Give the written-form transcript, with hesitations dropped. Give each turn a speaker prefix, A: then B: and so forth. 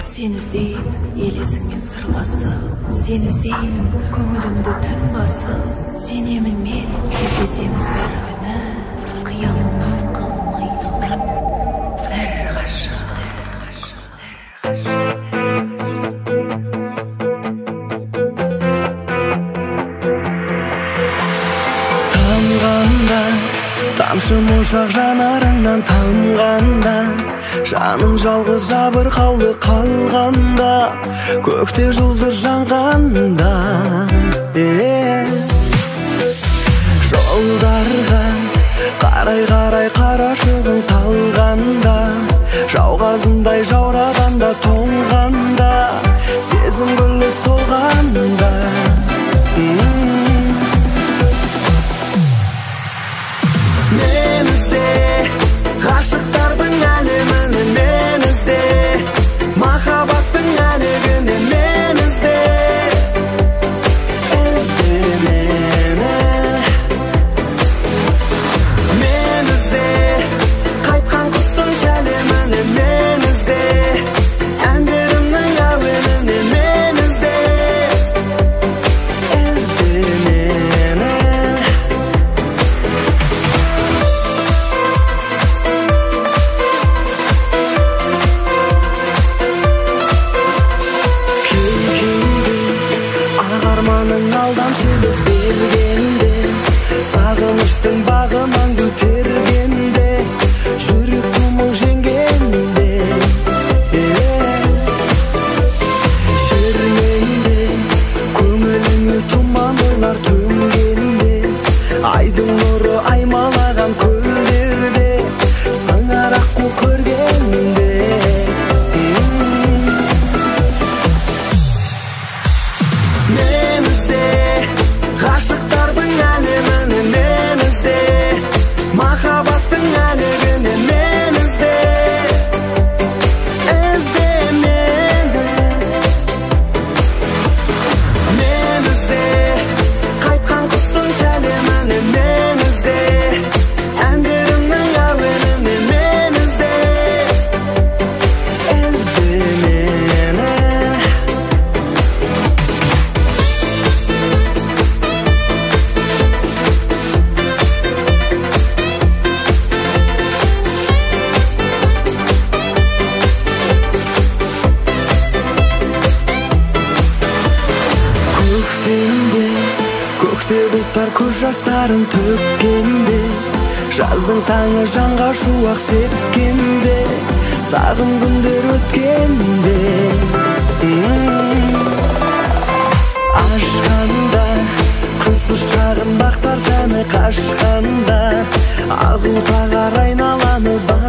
A: Sen іздеймін елесіңмен сырласып, сен іздеймін көңілімді түн басып, сенемін мен кездесеміз бір күні, қиялымнан қалмайды бір ғашық.
B: Тамғанда тамшы моншақ жанарыңнан тамғанда, жаның жалғыз жабырқаулы қалғанда, көкте жұлдыз жанғанда, жолдарға қарай қарашығың талғанда, жауғазындай жаурағанда тоңғанда, сезім гүлі солғанда. Мен ізде ғашықтардың әлеміне, мен ізде махаббаттың әлегіне, мен ізде мені. Мен ізде қайтқан құстың сәлеміне, мен ізде әндерімнің әуеніне, мен ізде мені. Арманың алдамшы біз бергенде, сағыныштың бағынан көтергенде, жүрек тұмың жеңгенде, шерменде көңіліңе тұман ойлар төнгенде, айдың нұры аймалаған көлдерде, сыңар аққу көргенде. Мен ізде ғашықтардың әлеміне, мен ізде махаббаттың әлегіне, мен ізде мені. Мен ізде қайтқан құстың сәлеміне, мен ізде әндерімнің әуеніне, мен ізде мені. Көкте бұлттар көз жастарын төккенде, жаздың таңы жанға шуақ сепкенде, сағым күндер өткенде, ашқанда қыз құшағын бақтар сәні қашқанда, ақ ұлпағар айналаны